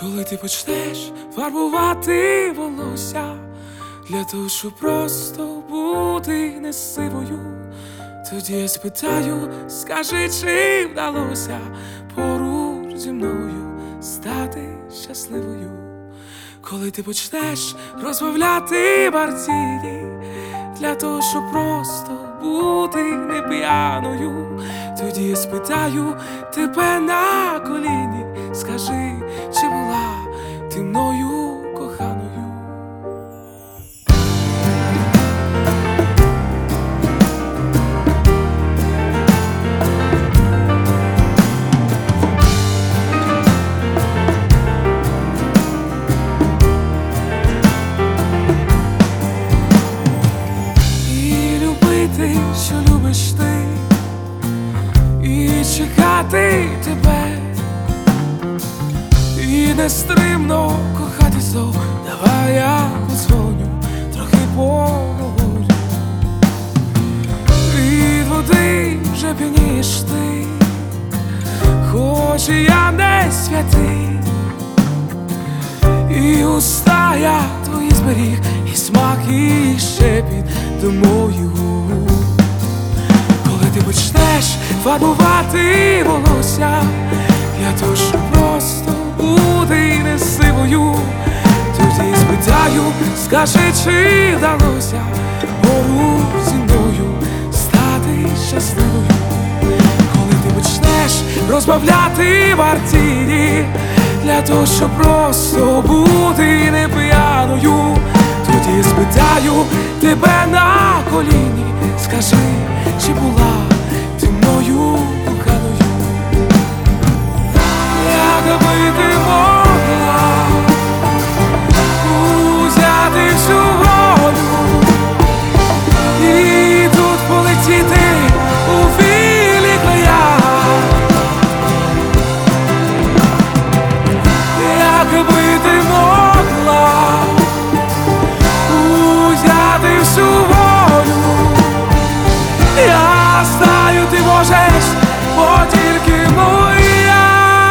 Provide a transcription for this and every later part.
Коли ти почнеш фарбувати волосся для того, щоб просто бути не сивою, тоді я спитаю, скажи, чи вдалося поруч зі мною стати щасливою. Коли ти почнеш розмовляти Мартіні для того, щоб просто бути не п'яною, тоді я спитаю тебе на коліні, скажи, чи була ти мною коханою. Що любиш ти, і чекати тебе, і нестримно кохати знов. Давай я подзвоню, трохи поговорю. Від води вже п'янієш ти, хоч і я не святий, і уста я твої зберіг, і смак, і шепіт до моїх губ. Ти почнеш фарбувати волосся для того, щоб просто бути не сивою, тоді спитаю, скажи, чи вдалося поруч зі мною стати щасливою. Коли ти почнеш розбавляти Мартіні для того, щоб просто бути не п'яною, тоді спитаю тебе на коліні, скажи, чи була ти мною коханою. Якби ти могла узяти всю волю і тут полетіти у вільних краях, якби ти могла узяти всю волю, я знаю, ти можеш, бо тільки моя.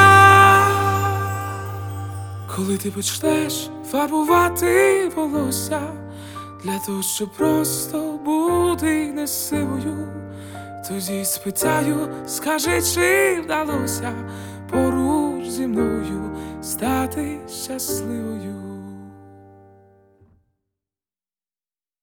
Коли ти почнеш фарбувати волосся для того, щоб просто бути не сивою, тоді спитаю, скажи, чи вдалося поруч зі мною стати щасливою.